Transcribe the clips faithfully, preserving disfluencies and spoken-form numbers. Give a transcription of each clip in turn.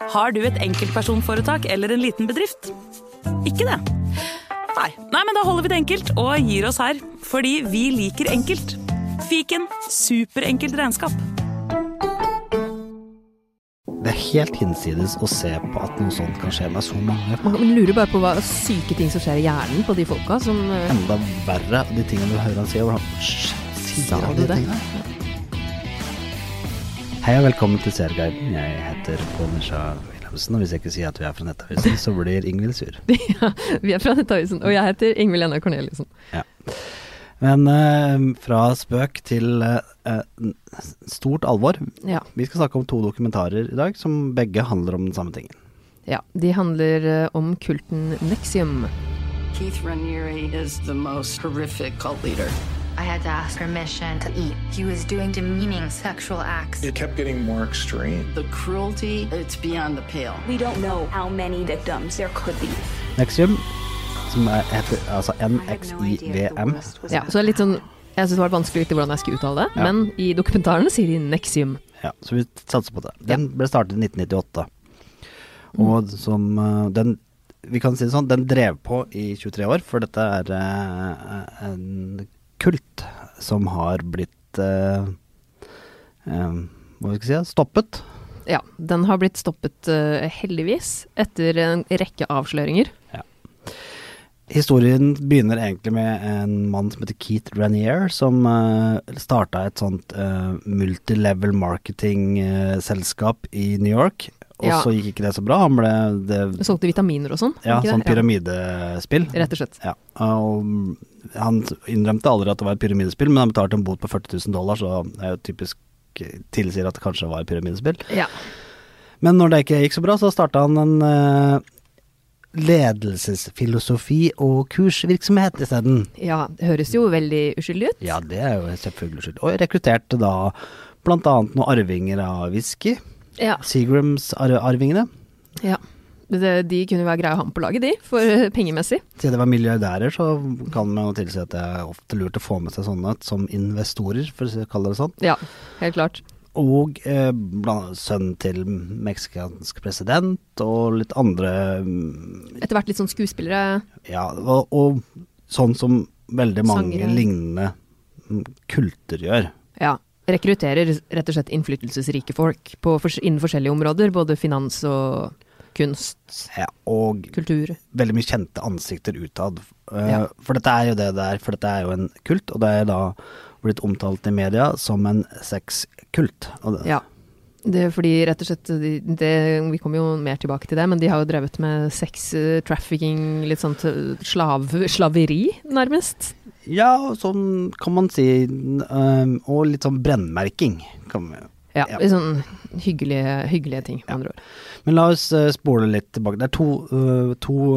Har du et enkeltpersonforetak eller en liten bedrift? Ikke det? Nei. Nei, men da holder vi det enkelt og gir oss her, fordi vi liker enkelt. Fiken, superenkelt regnskap. Det er helt hinsides å se på at noe sånt kan skje med så mange. Man lurer bare på hva syke ting som skjer i hjernen på de folka som... Enda verre de tingene du hører han si, hvor han sier han de tingene. Hei og velkommen til Serguiden. Jeg heter Pål Nisha Wilhelmsen, og hvis jeg ikke sier at vi er fra Nettavisen, så blir Ingvild sur. Ja, vi er fra Nettavisen, og jeg heter Ingvild Ena Corneliussen. Ja. Men uh, fra spøk til uh, stort alvor. Ja. Vi skal snakke om to dokumentarer i dag, som begge handler om den samme tingen. Ja, de handler uh, om kulten Nexium. Keith Raniere is the most horrific cult leader. I had to ask permission to eat. He was doing demeaning sexual acts. It kept getting more extreme. The cruelty, it's beyond the pale. We don't know how many victims there could be. Nexium, som er, heter altså N X I V M. Ja, så er litt sånn, jeg synes det var vanskelig å vite hvordan jeg skulle uttale det, Ja. men i dokumentaren sier de Nexium. Ja, så vi satser på det. Den ble startet i nitten nittiåtte. Og som uh, den, vi kan si det sånn, den drev på i tjuetre år, for dette er uh, en kult som har blitt uh, um, hva skal jeg si, stoppet. Ja, den har blitt stoppet uh, heldigvis etter en rekke avsløringer. Ja. Historien begynner egentlig med en mann som heter Keith Raniere, som uh, startet et sånt uh, multilevel marketing-selskap uh, i New York. Og Ja. så gikk ikke det så bra. Han ble det, Det solgte vitaminer og sånn. ja, ikke det? sånn pyramidespill. Rett og slett. Ja. Og han innrømte aldri at det var et pyramidespill, men han betalte en bot på førti tusen dollar, så det er jo typisk tilsier at det kanskje var et pyramidespill. Ja. Men når det ikke gikk så bra, så startet han en uh, ledelsesfilosofi og kursvirksomhet i stedet. Ja, det høres jo veldig uskyldig ut. Ja, det er jo selvfølgelig skyld. Og jeg rekrutterte da blant annet noen arvinger av whisky. Ja. Seagrams ar arvingene. Ja. Det, de kunne være greie å ha med på laget, de, for pengemessig. Siden det var milliardærer, så kan man jo tilsi at det er ofte lurt å få med seg sånne som investorer, for å kalle det sånn. Ja, helt klart. Og eh, blant sønnen til meksikansk president, og litt andre mm, Etter hvert litt sånn skuespillere. ja, og, og sånn som veldig mange Sangere. lignende mm, kulter gjør. Ja, rekrutterer rett og slett innflytelsesrike folk på, for, innen forskjellige områder, både finans og kunst, Ja, og kultur. veldig mye kjente ansikter utad. Eh, Ja. For dette er jo det det er, for dette er jo en kult, og det er da blitt omtalt i media som en sexkult. Og det, Ja, det er fordi rett og slett, de, det, vi kommer jo mer tilbake til det, men de har jo drevet med sex, eh, trafficking, litt sånt eh, slav, slaveri nærmest. ja, sånn kan man si, eh, og litt sånn brennmerking. Kan vi, Ja, Ja. litt sånn hyggelige, hyggelige ting, med andre ord. Men la oss uh, spole litt tilbake. Det er to, uh, to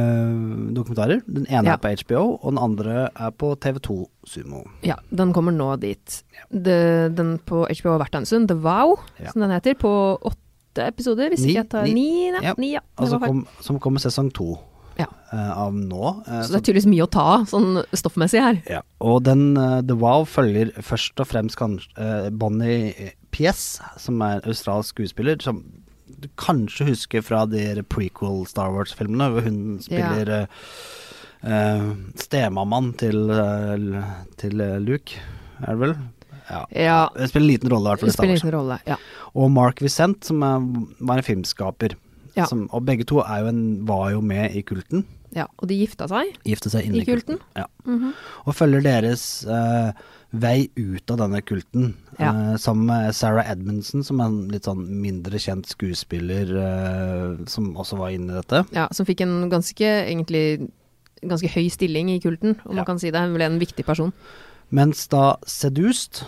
uh, dokumentarer. Den ene Ja. er på H B O, og den andre er på T V to Sumo. Ja, den kommer nå dit. Det, den på H B O har vært en stund, The Vow, Ja. som den heter, på åtte episoder, hvis Ni, ikke jeg tar ni. ni, ja. Ja. ni, ja. Det Altså var feil. kom, som kommer sesong to Ja. uh, av nå. Uh, Så det er tydeligvis mye å ta, sånn stoffmessig her. Ja, og den uh, The Wow følger først og fremst kanskje uh, Bonnie Piesse, som er australsk skuespiller, som du kanskje husker fra de prequel Star Wars-filmene, hvor hun spiller uh, uh, stemammaen til, uh, til uh, Luke, er det vel? Ja. Ja, Hun spiller en liten rolle i hvert fall i det Star spiller Wars. ingen rolle, ja. Og Mark Vicent, som er, var en filmskaper. Ja. Som, og begge to er jo en, var jo med i kulten. Ja, og de gifta seg Gifte seg inn i i kulten. kulten. Ja. Mhm. Og følger deres eh, vei ut av denne kulten. Ja. Eh, sammen med Sarah Edmondson, som er en litt sånn mindre kjent skuespiller, eh, som også var inne i dette. Ja, som fikk en ganske, egentlig, ganske høy stilling i kulten, om Ja. man kan si det. Hun ble en viktig person. Mens da Seduced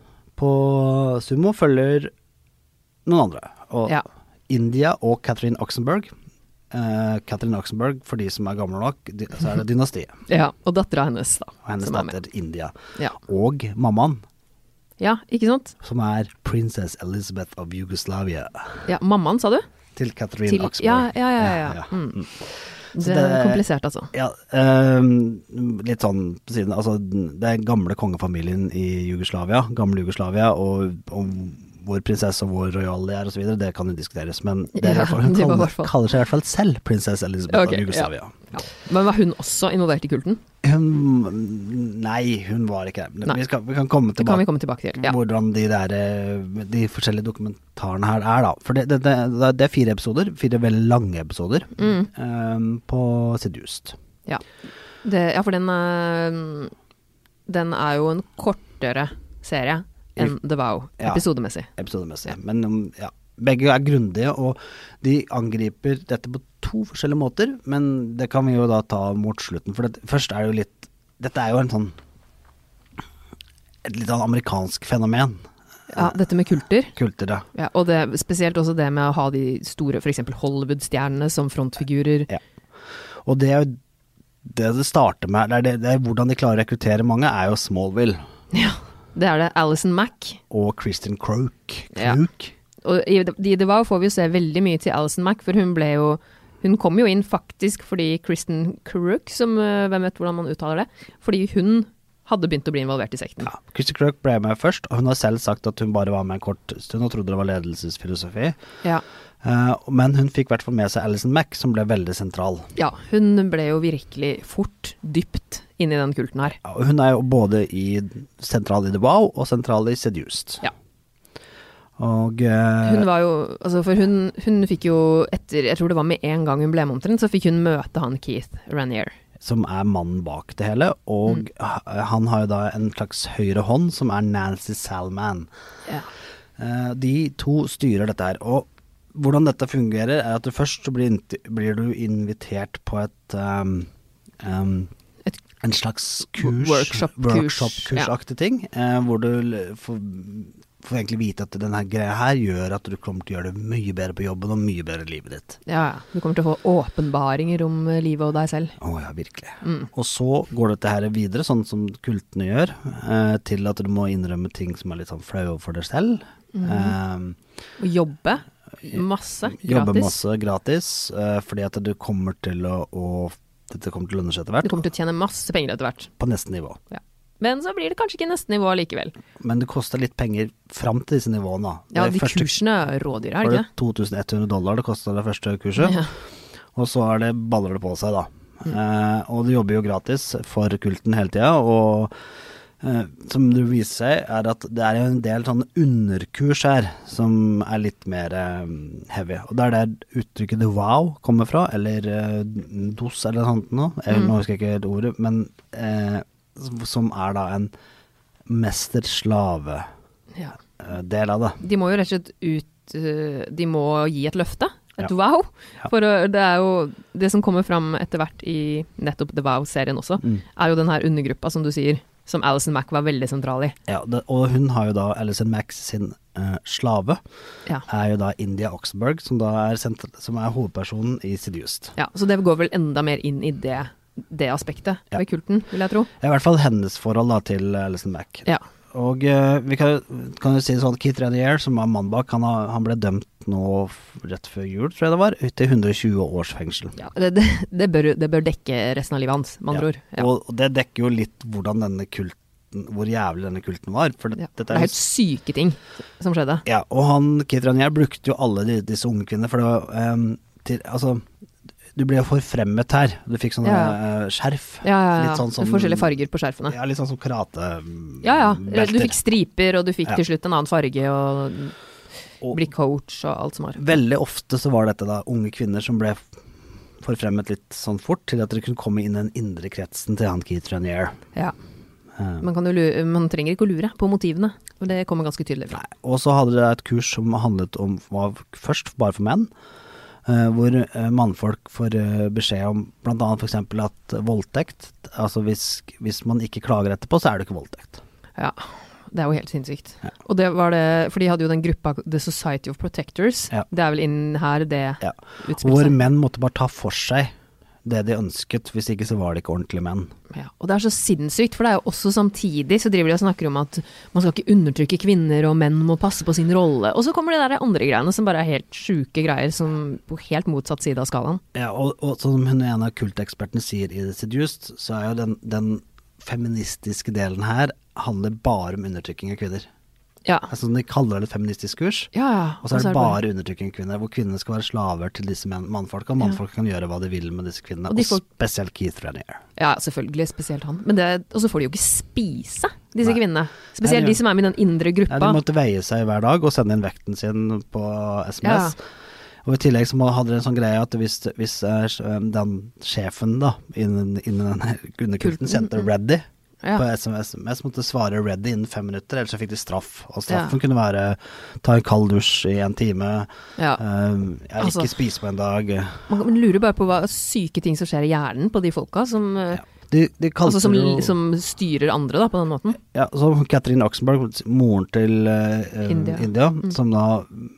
på Sumo følger noen andre. Og Ja. India og Catherine Oxenberg. Eh, Catherine Oxenberg, for de som er gamle nok, dy- så er det dynastiet. Ja, og dattera hennes da. Og hennes som er med. datter India. Ja. Og mammaen, Ja, ikke sant? som er Princess Elizabeth of Yugoslavia. Ja, mammaen, sa du? Til Catherine Til, Oxenberg. ja, ja, ja, ja. ja. Mm. Så Det er det- komplisert, altså. Ja, ehm, litt sånn på siden, altså det er gamle kongefamilien i Jugoslavia, gamle Jugoslavia, og, og hvor prinsesse og hvor royal de er og så videre, det kan jo diskuteres, men det er i Ja, hvert fall, hun det var i kaller, hvert fall. kaller seg i hvert fall selv prinsesse Elisabeth Ok, av Jugoslavia. Ja. Men var hun også involvert i kulten? Hun, nei, hun var ikke det. Nei. Vi, skal, vi kan komme Det kan tilbake vi komme tilbake til. Ja. hvordan de der eh, de forskjellige dokumentarene her er da. For det, det, det, det er fire episoder, fire veldig lange episoder Mm. eh, på Seduced. Ja. Det, ja, for den er, den er jo en kortere serie enn The Vow, Ja. episodemessig. Episodemessig. Men um, ja, begge er grundige, og de angriper dette på to forskjellige måter, men det kan vi jo da ta mot slutten, for det, først er det jo litt, dette er jo en sånn, et litt sånn amerikansk fenomen. Ja, dette med kulter. Kulter, ja. Ja, og det, spesielt også det med å ha de store, for eksempel Hollywood-stjernene som frontfigurer. Ja. Og det er jo det det starter med, det er, det, det er hvordan de klarer å rekruttere mange, er jo Smallville. Ja, det er det. Alison Mack. Og Kristen Crook. Ja. Crook. Og i i The Vow får vi jo se veldig mye til Alison Mack, for hun ble jo, hun kom jo inn faktisk fordi Kristen Crook, som, øh, hvem vet hvordan man uttaler det, fordi hun hadde begynt å bli involvert i sekten. Ja, Kristen Crook ble med først, og hun har selv sagt at hun bare var med en kort stund og trodde det var ledelsesfilosofi. Ja. Uh, men hun fikk i hvert fall med seg Alison Mack, som ble veldig sentral. Ja, hun ble jo virkelig fort dypt inn i den kulten her. Ja, og hun er jo både i sentral i The Vow og sentral i Seduced. Ja. Og uh, Hun var jo, altså for hun, hun fikk jo etter, jeg tror det var med en gang hun ble med omtrent, så fikk hun møte han Keith Raniere. som er mannen bak det hele, og Mm. han har jo da en slags høyre hånd som er Nancy Salman. Ja. Uh, de to styrer dette her, og hvordan dette fungerer er at du først så blir, blir du invitert på et, um, um, Et en slags kurs, workshop-kurs, workshop-kursaktig ting, uh, hvor du l- får, får egentlig vite at denne greia her gjør at du kommer til å gjøre det mye bedre på jobben og mye bedre i livet ditt. Ja, ja. Du kommer til å få åpenbaringer om eh, livet og deg selv. Å ja, virkelig. Mm. Og så går dette her videre, sånn som kultene gjør, eh, til at du må innrømme ting som er litt sånn flau for deg selv. Mm. Eh, Og jobbe masse, jobbe gratis. masse gratis, eh, fordi at du kommer til å, å dette kommer til å lønne seg etter Du hvert, kommer til å tjene masse penger etter hvert. på neste nivå. Ja. Men så blir det kanskje ikke neste nivå likevel. Men det koster litt penger fram til disse nivåene. da. Ja, Det de første- kursene er rådyre, er var det det ikke? to tusen ett hundre dollar det kostet det første kurset, Ja. og så er det, baller det på seg da. Mm. Eh, og du jobber jo gratis for kulten hele tida, og eh, som det viser seg er at det er en del sånne underkurs her som er litt mer eh, heavy. Og det er der uttrykket The Wow kommer fra, eller eh, D O S eller noe sånt nå. Jeg, Mm. Nå husker jeg ikke helt ordet, men eh, som- som er da en mester-slave Ja. eh, del av det. De må jo rett og slett ut eh, De må gi et løfte. Et Ja. wow. Ja. For å, det er jo det som kommer fram etter hvert i nettopp The Wow-serien også, Mm. er jo den her undergruppa, som du sier, som Alison Mack var veldig sentral i. Ja, det, og hun har jo da Alison Max sin eh, slave, Ja. er jo da India Oxenberg, som da er, sent, som er hovedpersonen i Seduced. Ja, så det går vel enda mer inn i det, det aspektet Ja. ved kulten, vil jeg tro. Det er i hvert fall hennes forhold da til Alison Mack. Ja. Og eh, vi kan, kan jo si det sånn, Keith Raniere, som var mann bak, han, har, han ble dømt nå f- rett før jul, tror jeg det var, ut til hundre og tjue års fengsel. Ja, det, det, det, bør, det bør dekke resten av livet hans, med andre ord. Ja. Og, og det dekker jo litt hvordan denne kulten, hvor jævlig denne kulten var. For det, Ja. dette Det er helt syke ting som skjedde. Ja, og han, Keith Raniere, brukte jo alle de, disse unge kvinnene, for det var, ehm, til, altså, du ble jo forfremmet her. Du fikk sånne Ja. eh, skjerf. Ja, ja, ja. Litt sånn som- Forskjellige farger på skjerfene. Ja, litt sånn som karate mm, Ja, ja. belter. Du fikk striper, og du fikk Ja. til slutt en annen farge, og Og bli coach og alt som var. veldig ofte så var dette da unge kvinner som ble forfremmet litt sånn fort, til at dere kunne komme inn i den indre kretsen til han Keith Raniere. Ja. Eh, Man, kan jo lure, man trenger ikke å lure på motivene, og det kommer ganske tydelig fra. Og så hadde dere et kurs som handlet om, var først bare for menn, eh, hvor eh, mannfolk får eh, beskjed om blant annet for eksempel at voldtekt, altså hvis, hvis man ikke klager etterpå, så er det ikke voldtekt. Ja, det er jo helt sinnssykt. Ja. Og det var det, for de hadde jo den gruppa The Society of Protectors. Ja. Det er vel inn her det Ja. utspilte Hvor seg. menn måtte bare ta for seg det de ønsket, hvis ikke så var det ikke ordentlige menn. Ja, og det er så sinnssykt, for det er jo også samtidig så driver de og snakker om at man skal ikke undertrykke kvinner, og menn må passe på sin rolle. Og så kommer de der andre greiene som bare er helt sjuke greier, som på helt motsatt side av skalaen. Ja, og, og som hun ene av kultekspertene sier i The Seduced, så er jo den, den feministiske delen her handler bare om undertrykking av kvinner. Ja. Altså, de kaller det et feministisk kurs. Ja, ja. Og så er det bare undertrykking kvinner, hvor kvinnene skal være slaver til disse mannfolka, og mannfolka kan gjøre hva de vil med disse kvinnene, og, de og får... spesielt Keith Raniere. Ja, selvfølgelig, spesielt han. Men det, og så får de jo ikke spise, disse Nei. kvinnene. Spesielt Nei, de som er med i den indre gruppa. Ja, de måtte veie seg hver dag og sende inn vekten sin på S M S. Ja. Og i tillegg så hadde de en sånn greie at hvis, hvis den sjefen da, innen, innen denne underkulten sendte ready, ja. på S M S måtte svare ready innen fem minutter, ellers så fikk de straff. Og straffen ja. kunne være ta en kald dusj i en time, ja. um, ja, ikke altså, spise på en dag. Man lurer bare på hva syke ting som skjer i hjernen på de folka som, ja. de, de altså, som, jo, som styrer andre da, på den måten. Ja, så Catherine Oxenberg, moren til uh, India, India mm. som da,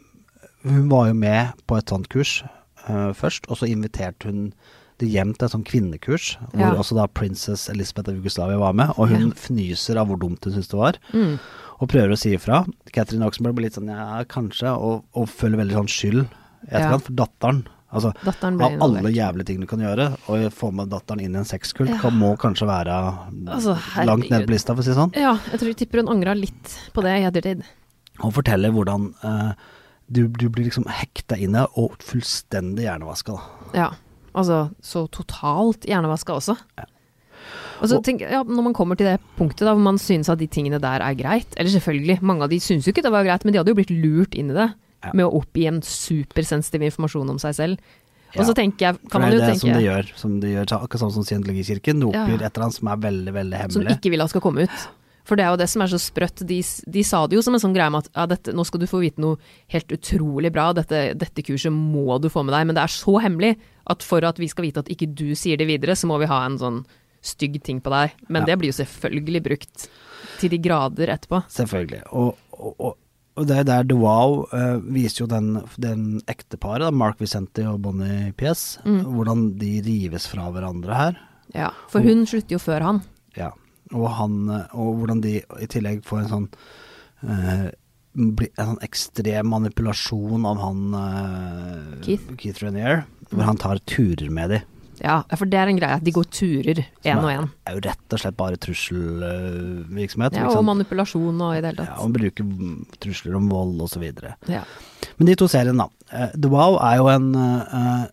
hun var jo med på et sånt kurs uh, først, og så inviterte hun det hjem til et sånn kvinnekurs, hvor ja. også da Princess Elizabeth av Jugoslavia var med, og hun ja. fnyser av hvor dumt hun synes det var, mm. og prøver å si ifra. Catherine Oxenberg blir litt sånn, ja, kanskje, og, og føler veldig sånn skyld etterkant ja. for datteren. Altså, datteren av alle jævlige ting du kan gjøre, og få med datteren inn i en sexkult, ja. kan må kanskje være altså, langt ned på lista, for å si sånn. Ja, jeg tror jeg tipper hun angret litt på det i ettertid. Og forteller hvordan uh, du, du blir liksom hekta inne og fullstendig hjernevaska. Ja. Altså, så totalt hjernevaska også. Ja. Og så tenk, ja, når man kommer til det punktet da, hvor man synes at de tingene der er greit, eller selvfølgelig, mange av de synes jo ikke det var greit, men de hadde jo blitt lurt inn i det, ja. med å oppgi en supersensitiv informasjon om seg selv. Ja. Og så tenker jeg, kan man jo tenke... For det er det som de gjør, som de gjør, akkurat sånn som Scientologikirken, de oppgir ja. et eller annet som er veldig, veldig hemmelig. Som ikke vil at skal komme ut. For det er jo det som er så sprøtt. De, de sa det jo som en sånn greie om at ja, dette, nå skal du få vite noe helt utrolig bra, dette, dette kurset må du få med deg, men det er så hemmelig at for at vi skal vite at ikke du sier det videre, så må vi ha en sånn stygg ting på deg. Men ja. det blir jo selvfølgelig brukt til de grader etterpå. Selvfølgelig. Og, og, og, og det der The Wow uh, viser jo den, den ekteparet, Mark Vicente og Bonnie P S, mm. hvordan de rives fra hverandre her. Ja, for hun og, slutter jo før han. Ja. Og han, og hvordan de i tillegg får en sånn uh, en sånn ekstrem manipulasjon av han uh, Keith. Keith Raniere, hvor han tar turer med de. Ja, for det er en greie, de går turer en og en. Det er jo rett og slett bare trusselvirksomhet. Ja, og manipulasjon og i det hele tatt. Ja, og bruker trusler om vold og så videre. Ja. Men de to seriene da, uh, The Wow er jo en uh,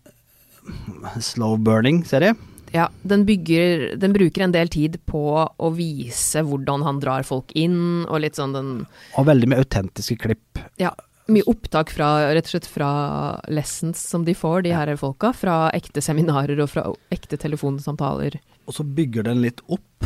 slow burning serie. Ja, den, bygger, den bruker en del tid på å vise hvordan han drar folk inn, og litt sånn den... Og veldig med autentiske klipp. Ja, mye opptak fra, rett og slett fra lessons som de får, de her folka, fra ekte seminarer og fra ekte telefonsamtaler. Og så bygger den litt opp.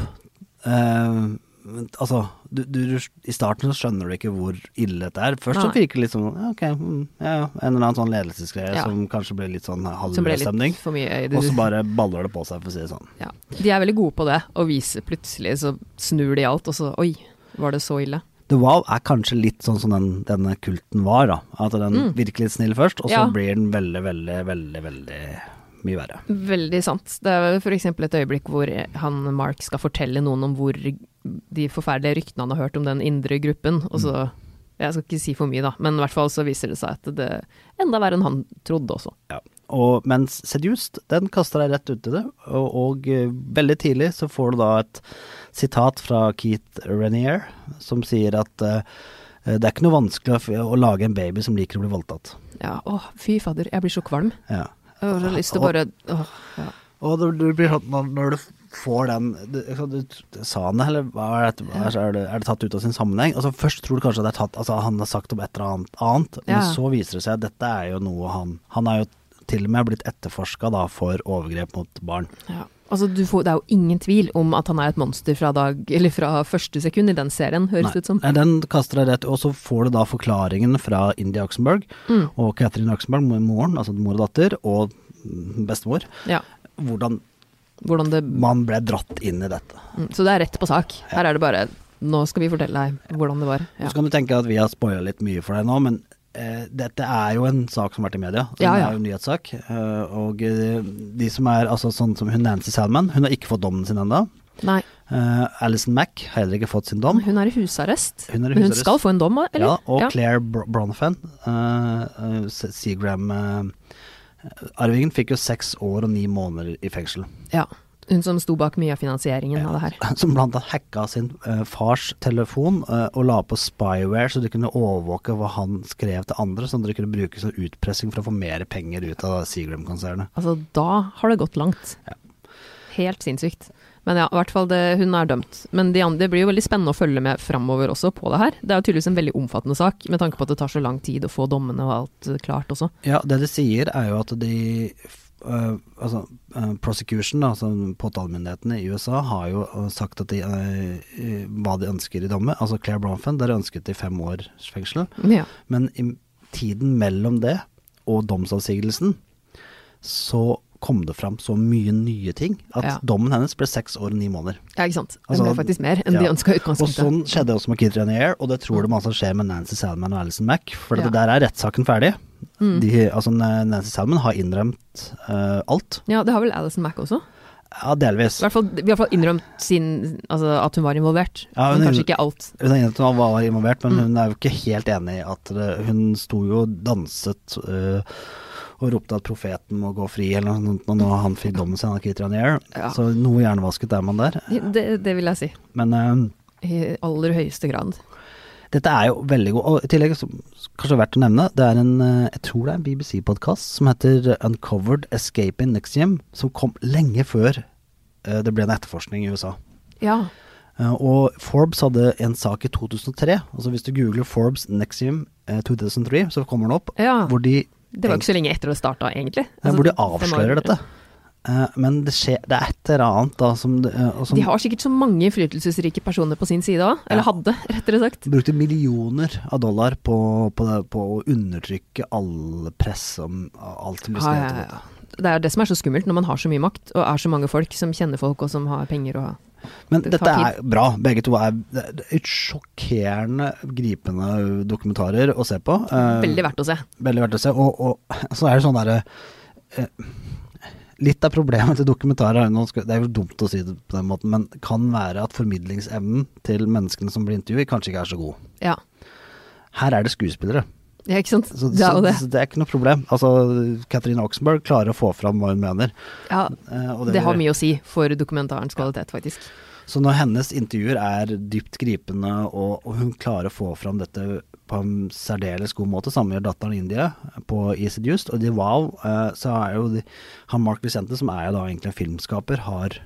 Eh, altså, du, du, i starten så skjønner du ikke hvor ille det er. Først Nei. så virker det litt sånn, ok, ja, en eller annen sånn ledelsesgreie ja. som kanskje blir litt sånn halvstemning. Og så bare baller det på seg, for å si det sånn. Ja. De er veldig gode på det, å vise plutselig, så snur de alt, og så, oi, var det så ille? The Wow er kanskje litt sånn som den, denne kulten var da. At den mm. virker litt snill først, og så ja. blir den veldig, veldig, veldig, veldig mye verre. Veldig sant. Det er for eksempel et øyeblikk hvor han, Mark, skal fortelle noen om hvor de forferdelige ryktene han har hørt om den indre gruppen, og så, jeg skal ikke si for mye da, men i hvert fall så viser det seg at det er enda verre enn han trodde også. Ja, og mens Seduced, den kaster deg rett ut i det, og, og uh, veldig tidlig så får du da et sitat fra Keith Raniere, som sier at uh, det er ikke noe vanskelig å, å lage en baby som liker å bli voldtatt. Ja, åh, fy fader, jeg blir så kvarm. Ja. Jeg har så lyst til å bare... Åh, ja. Og du, du blir sånn, når, når du får den, du, du, du, sa han det, eller hva er, det, er, det, er det tatt ut av sin sammenheng? Altså først tror du kanskje at det er tatt, altså han har sagt om et eller annet, annet men ja. så viser det seg at dette er jo noe han, han er jo til og med blitt etterforsket da for overgrep mot barn. Ja. Altså du får, det er jo ingen tvil om at han er et monster fra dag, eller fra første sekund i den serien, høres det ut som. Nei, den kaster deg rett, og så får du da forklaringen fra India Oxenberg, mm. og Catherine Oxenberg, moren, altså mor og datter, og bestemor, ja. hvordan, hvordan det, man ble dratt inn i dette. Mm, så det er rett på sak. Her er det bare, nå skal vi fortelle deg hvordan det var. Ja. Så kan du tenke at vi har spoilet litt mye for deg nå, men eh, dette er jo en sak som har vært i media. Det ja, ja. er jo en nyhetssak. Eh, og eh, de som er, altså sånn som hun Nancy Salman, hun har ikke fått dommen sin enda. Nei. Uh, Alison Mack har heller ikke fått sin dom. Hun er i husarrest. Hun er i Men hun husarrest. skal få en dom, eller? Ja, og ja. Claire Br Bronfman, uh, uh, Seagram uh, Arvingen fikk jo seks år og ni måneder i fengsel. Ja. Hun som sto bak mye av finansieringen ja. av det her. Som blant annet hacka sin uh, fars telefon uh, og la på spyware, så de kunne overvåke hva han skrev til andre, sånn at de kunne bruke som utpressing for å få mer penger ut av Seagram-konsernet. Altså, da har det gått langt. Ja. Helt sinnssykt. Men ja, i hvert fall det, hun er dømt. Men de andre, det blir jo veldig spennende å følge med fremover også på det her. Det er jo tydeligvis en veldig omfattende sak, med tanke på at det tar så lang tid å få dommene og alt klart også. Ja, det de sier er jo at de... Uh, altså, uh, prosecution, da, altså påtalemyndighetene i U S A har jo uh, sagt at de, uh, hva de ønsker i dommet. Altså Claire Bronfman, der ønsket de fem års fengsel. Ja. Men i tiden mellom det og domsavsigelsen så kom det fram så mye nye ting at ja. dommen hennes ble seks år og ni måneder. Ja, ikke sant? Det altså, ble faktisk mer enn ja. de ønsket utgangspunktet. Og sånn skjedde også med Kit Raniere, og det tror de altså skjer med Nancy Salman og Alison Mack, for ja. det der er rettssaken ferdig. Mm. De, altså Nancy Salman har innrømt uh, alt. Ja, det har vel Alison Mack også? Ja, delvis. I hvert fall, i hvert fall innrømt sin, altså, at hun var involvert, ja, hun, men kanskje ikke alt. Hun har innrømt at hun var involvert, men mm. hun er jo ikke helt enig i at det, hun sto jo og danset uh, og ropte at profeten må gå fri, eller noe sånt, når han fikk dommen sin av Kit Raniere. Ja. Så noe hjernevasket er man der. Det, det vil jeg si. Men uh, i aller høyeste grad. Dette er jo veldig god, og i tillegg så, kanskje verdt å nevne, det er en, jeg tror det er en B B C-podcast som heter Uncovered Escaping Nexium, som kom lenge før uh, det ble en etterforskning i U S A. Ja. Uh, og Forbes hadde en sak i to tusen og tre, altså hvis du googler Forbes Nexium uh, to tusen og tre, så kommer den opp, ja. hvor de... Det var ikke så lenge etter det startet, egentlig. Altså, uh, hvor de avslører dette. Uh, men det, skjer, det er et eller annet da som, uh, som... De har sikkert så mange innflytelsesrike personer på sin side også, eller ja. hadde, rettere sagt. De brukte millioner av dollar på, på, det, på å undertrykke all press om alt som blir skrevet. Ja, ja, ja. Det er det som er så skummelt når man har så mye makt, og er så mange folk som kjenner folk og som har penger og... Men det dette er bra, begge to er, det er et sjokkerende, gripende dokumentarer å se på. Uh, veldig verdt å se. Veldig verdt å se, og, og så er det sånn der... Uh, litt av problemet til dokumentarer, det er jo dumt å si det på den måten, men kan være at formidlingsevnen til menneskene som blir intervjuet kanskje ikke er så god. Ja. Her er det skuespillere. Ja, ikke sant? Så, det er jo det. Så, så det er ikke noe problem. Altså, Catherine Oxenberg klarer å få fram hva hun mener. Ja, uh, og det, det har mye å si for dokumentarens kvalitet, faktisk. Så når hennes intervjuer er dypt gripende, og, og hun klarer å få fram dette på en særdeles god måte, sammen med datteren India på Easy Just, og de wow, uh, så er jo de, han Mark Vicente, som er jo da egentlig en filmskaper, har,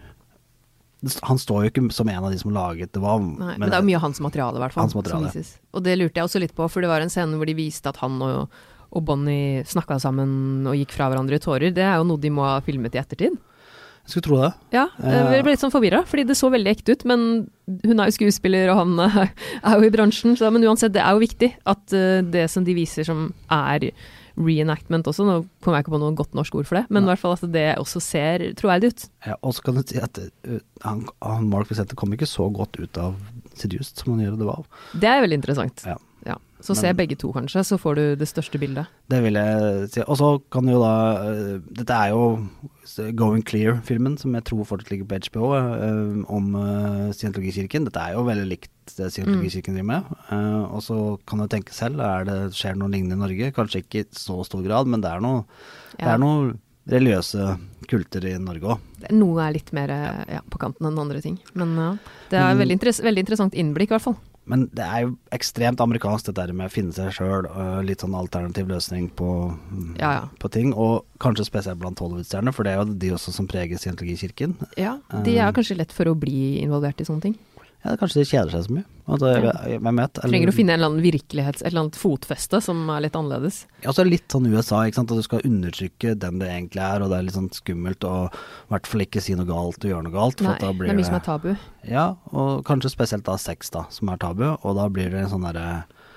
han står jo ikke som en av de som laget det wow. Nei, men, men det er jo mye av hans materiale i hvert fall. Hans materiale. Som vises. Og det lurte jeg også litt på, for det var en scene hvor de viste at han og, og Bonnie snakket sammen og gikk fra hverandre i tårer. Det er jo noe de må ha filmet i ettertid. Jeg skulle tro det. Ja, jeg ble litt sånn forvirret, fordi det så veldig ekte ut, men hun er jo skuespiller, og han er jo i bransjen, så, men uansett, det er jo viktig at uh, det som de viser som er reenactment også, nå kommer jeg ikke på noe godt norsk ord for det, men ja. I hvert fall at det også ser troverdig ut. Ja, og så kan du si at uh, han, han Mark Vicente kom ikke så godt ut av Seduced som han gjør det var. Det er veldig interessant. Ja. Ja. Så se begge to kanskje, så får du det største bildet. Det vil jeg si. Og så kan jo da, uh, dette er jo Going Clear-filmen, som jeg tror fortsatt ligger på H B O, uh, om uh, Scientologikirken. Dette er jo veldig likt det Scientologikirken driver med. Uh, og så kan du tenke selv, er det, skjer det noe lignende i Norge? Kanskje ikke i så stor grad, men det er noe, ja. Det er noe religiøse kulter i Norge også. Noe er litt mer ja, på kanten enn andre ting. Men ja, det er veldig, interess- veldig interessant innblikk i hvert fall. Men det er jo ekstremt amerikansk dette med å finne seg selv, uh, litt sånn alternativ løsning på, ja, ja. på ting, og kanskje spesielt blant Hollywood-stjerner, for det er jo de også som preger Scientologikirken. Ja, de er kanskje lett for å bli involvert i sånne ting. Ja, kanskje de kjeder seg så mye. Altså, ja. Hvem vet? Eller... Trenger å finne en eller annen virkelighets, et eller annet fotfeste som er litt annerledes. Ja, så er det litt sånn U S A, ikke sant? At du skal undertrykke den du egentlig er, og det er litt sånn skummelt, og i hvert fall ikke si noe galt og gjøre noe galt. Nei, da blir det er mye det... som er tabu. Ja, og kanskje spesielt da sex da, som er tabu, og da blir det en sånn derre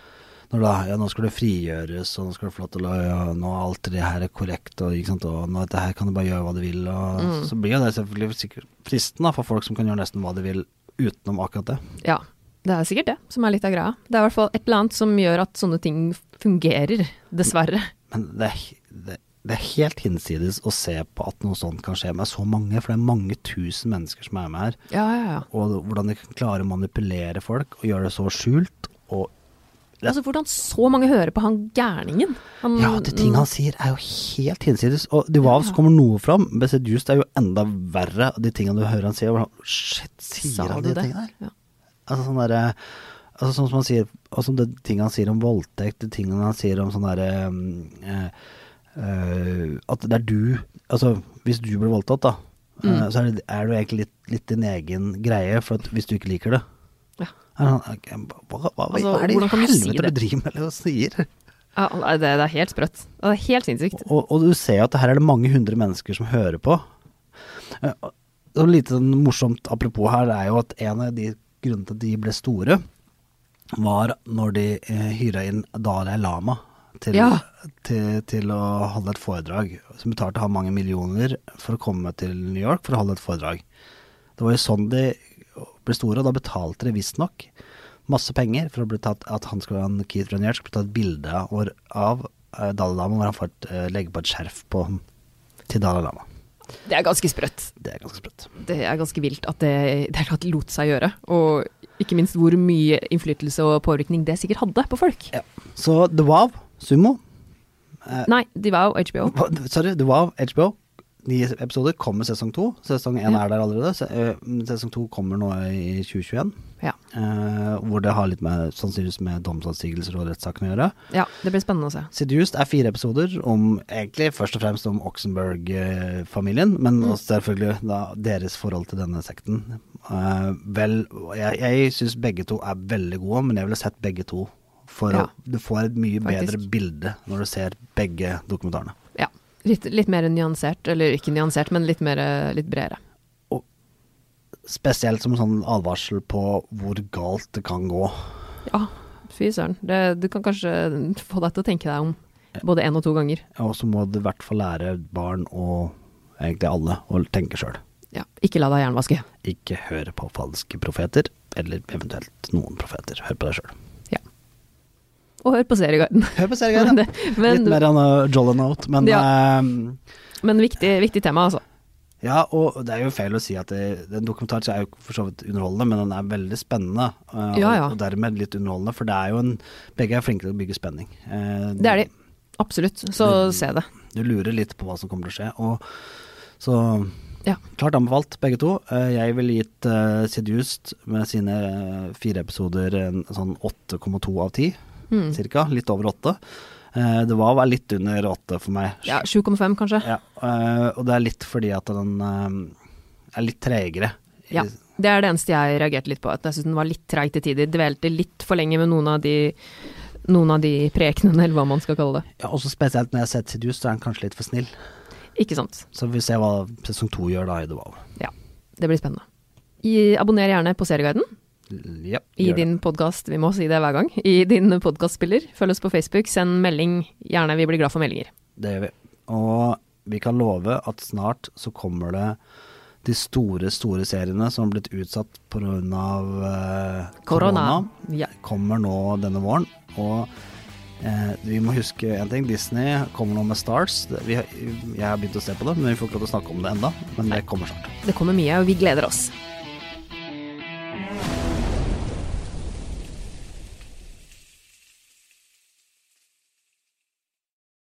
når da, ja, nå skal det frigjøres, og nå skal det få lov til å, ja, nå er alt det her er korrekt, og, ikke sant, og nå, dette her kan du bare gjøre hva du vil, og mm. så blir det selvfølgelig sikkert fristen da, for folk som kan gjøre nesten hva de vil utenom akkurat det. Ja, det er sikkert det som er litt av greia. Det er i hvert fall et eller annet som gjør at sånne ting fungerer, dessverre. Men det er, det, det er helt hinsides å se på at noe sånt kan skje med så mange, for det er mange tusen mennesker som er med her. Ja, ja, ja. Og hvordan de kan klare å manipulere folk, og gjøre det så skjult, og Altså, hvordan så mange hører på han gærningen? Han, Ja, de ting han sier er jo helt hinsides. Og The Wow så kommer noe fram, men Seduced er jo enda verre av de tingene du hører han sier. Hvor han, shit, sier Sa han du de det? tingene der? Ja. Altså sånn derre Altså sånn som han sier, altså de tingene han sier om voldtekt, de tingene han sier om sånn derre eh, eh, at det er du, altså hvis du blir voldtatt da, Mm. eh, så er, det, er du egentlig litt, litt din egen greie, for at hvis du ikke liker det. Ja. Er han, ok, hva, hva, hva, Altså, hva er det hvordan kan du si helvete det? du driver med eller hva sier? Ja, det, det er helt sprøtt. Det er helt sinnssykt. Og, og du ser jo at her er det mange hundre mennesker som hører på. Eh, og- og litt sånn morsomt apropos her er jo at en av de grunnene til at de ble store var når de eh, hyret inn Dalai Lama til, Ja. til, til å holde et foredrag, som betalte han mange millioner for å komme til New York for å holde et foredrag. Det var jo sånn de ble store, og da betalte de visst nok masse penger for å bli tatt, at han skulle, han, Keith Raniere skulle ta et bilde av, av eh, Dalai Lama, hvor han får et, eh, legge på et skjerf på, til Dalai Lama. Det er ganske sprøtt. Det er ganske sprøtt. Det er ganske vilt at det, det er klart lot seg gjøre. Og ikke minst hvor mye innflytelse og påvirkning det sikkert hadde på folk. Ja. Så The Wow, Sumo, Nei, de var jo H B O. Hva- Sorry, The Wow, H B O. Ni episoder kommer sesong to. Sesong én Ja. er der allerede. Se- eh, Sesong to kommer nå i tjue tjueen. Ja. Eh, hvor det har litt med, sannsynligvis med domsavsigelser og rettssaken å gjøre. ja, det blir spennende å se. Seduced er fire episoder om, egentlig først og fremst om Oxenberg-familien, men Mm. også selvfølgelig da deres forhold til denne sekten. Eh, vel, jeg, jeg synes begge to er veldig gode, men jeg ville sett begge to. For Ja. å, du får et mye Faktisk. bedre bilde når du ser begge dokumentarene. Ja, litt, litt mer nyansert, eller ikke nyansert, men litt, mer, litt bredere. Spesielt som en sånn advarsel på hvor galt det kan gå. Ja, fy søren. Det, du kan kanskje få deg til å tenke deg om både en og to ganger. Og så må du i hvert fall lære barn og egentlig alle å tenke sjøl. Ja, ikke la deg jernvaske. Ikke høre på falske profeter, eller eventuelt noen profeter. Hør på deg sjøl. Og hør på Serieguiden. Hør på serien. Det- men, Litt mer enn uh, Jolly Note, men Ja. ehm, men viktig, viktig tema, altså. ja, og det er jo feil å si at det, den dokumentaren er jo for så vidt underholdende, men den er veldig spennende, uh, Ja, ja. Og, og dermed litt underholdende, for det er jo en, begge er flinke til å bygge spenning. Eh, Det er de. Absolutt. Så Mm. se det. Du lurer litt på hva som kommer til å skje, og så Ja. klart anbefalt begge to. Eh, Jeg ville gitt uh, Seduced med sine eh, fire episoder en sånn åtte komma to av ti, Mm. cirka, litt over åtte. Eh, Det var vel litt under åtte for meg. Ja, sju komma fem kanskje. Ja, øh, og det er litt fordi at den øh, er litt tregere. Ja, det er det eneste jeg reagerte litt på, at jeg synes den var litt treig til tider. Dvelte litt for lenge med noen av de, noen av de prekenene, eller hva man skal kalle det. Ja, også spesielt når jeg har sett Seduced, så er den kanskje litt for snill. Ikke sant? Så vi ser hva sesong to gjør da i The Wow. Ja, det blir spennende. I, abonner gjerne på Serieguiden, Ja, i gjør din podcast, vi må si det hver gang, i din podcastspiller. Følg oss på Facebook, send melding, gjerne, vi blir glad for meldinger. det. Det gjør vi. Og vi kan love at snart så kommer det de store, store seriene som har blitt utsatt på grunn av øh, korona. Korona. Ja. Kommer nå denne våren, og eh, vi må huske en ting, Disney kommer nå med Stars. Det- Vi, har- jeg har begynt å se på det, men vi får ikke lov til å snakke om det enda, men det kommer snart. Det kommer mye, og vi gleder oss.